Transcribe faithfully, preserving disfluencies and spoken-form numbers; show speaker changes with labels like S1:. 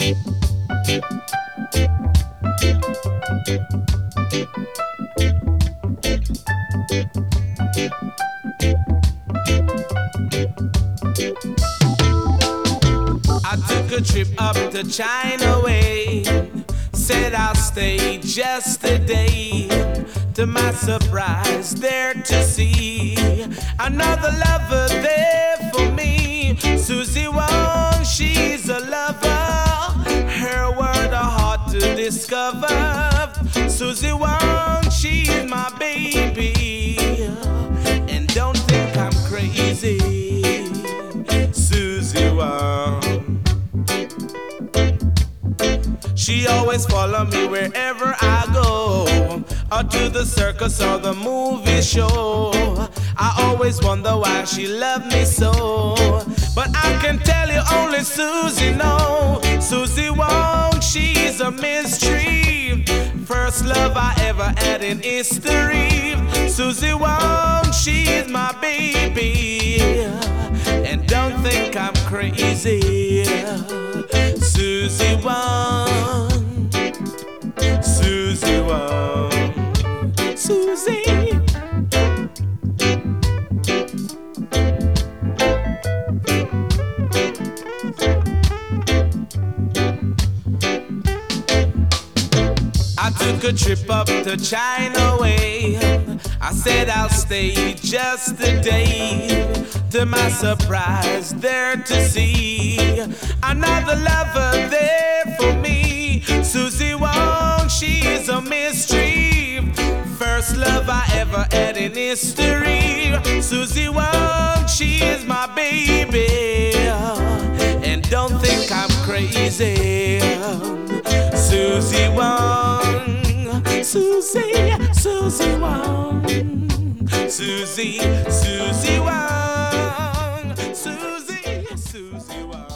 S1: I took a trip up to China Way. Said I'll stay just a day. To my surprise, there to see another lover there for me. Susie Wong, she's a lover. Her word a heart to discover. Susie Wong, she's my baby. And don't think I'm crazy. Susie Wong. She always follow me wherever I go, or to the circus or the movie show. I always wonder why she loved me so, but I can tell you only Susie know. Susie Wong, she's a mystery. First love I ever had in history. Susie Wong, she's my baby. And don't think I'm crazy. Susie Wong, Susie Wong, Susie. I took a trip up to China Way. I said I'll stay just a day. To my surprise, there to see another lover there for me. Susie Wong, she's a mystery. First love I ever had in history. Susie Wong, she's my baby. And don't think I'm crazy. Susie Wong, Susie, Susie Wong, Susie, Susie Wong, Susie, Susie Wong.